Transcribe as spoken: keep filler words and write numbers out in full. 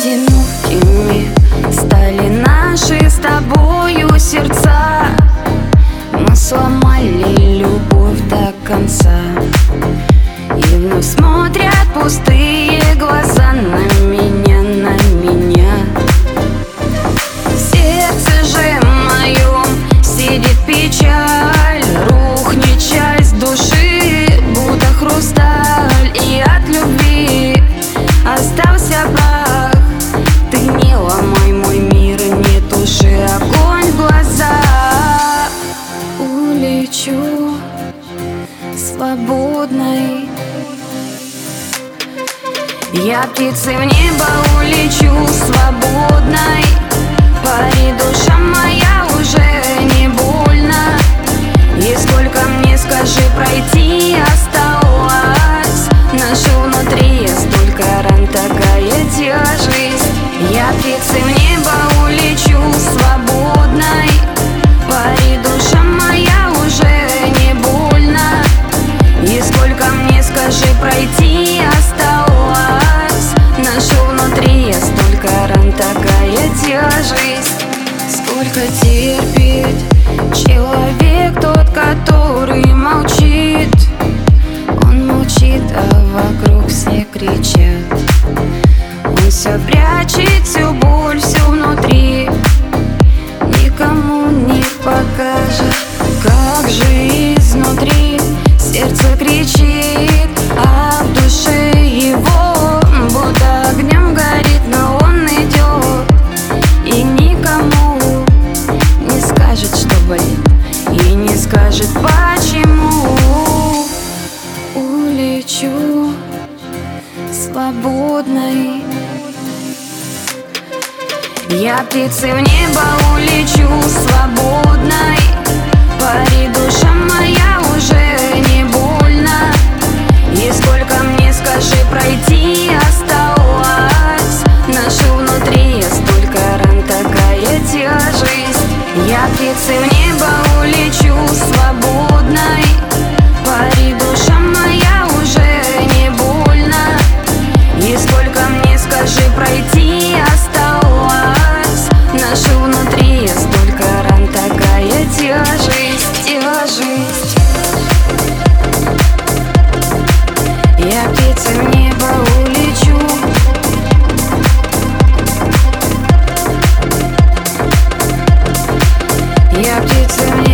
Одинокими стали наши с тобою сердца. Мы сломали любовь до конца, и вновь смотрят пустые глаза на меня, на меня. В сердце же моем сидит печаль, рухнет часть души, будто хрусталь, и от любви остался прах. Ты не ломай мой мир, не туши огонь в глаза. Улечу свободной, я птицей в небо улечу свободной. Пари, душа моя, уже не больно. И сколько мне, скажи, пройти осталось? Ношу внутри столько ран, такая тяжесть. Я птицей в небо улечу свободной. Пари, душа моя, уже не больно. И сколько мне, скажи, пройти осталось? Ношу внутри столько ран, такая тяжесть. Сколько терпит человек тот, который молчит? Он молчит, а вокруг все кричат. Он все прячет, всю боль, всю внутри, никому не покажет. Как же изнутри сердце кричит, а в душе его будто огнем горит. Но он идет и никому не скажет, что болит, и не скажет, почему. Улечу свободной, я птицей в небо улечу свободной. Пари, душа моя, уже не больно. И сколько мне, скажи, пройти осталось? Ношу внутри столько ран, такая тяжесть. Я птицей в небо улечу свободной. Пари, душа моя, уже не больно. И сколько мне, скажи, пройти осталось? Ношу внутри столько ран, такая тяжесть, тяжесть. Я птицей в небо улечу. Я птицей в небо.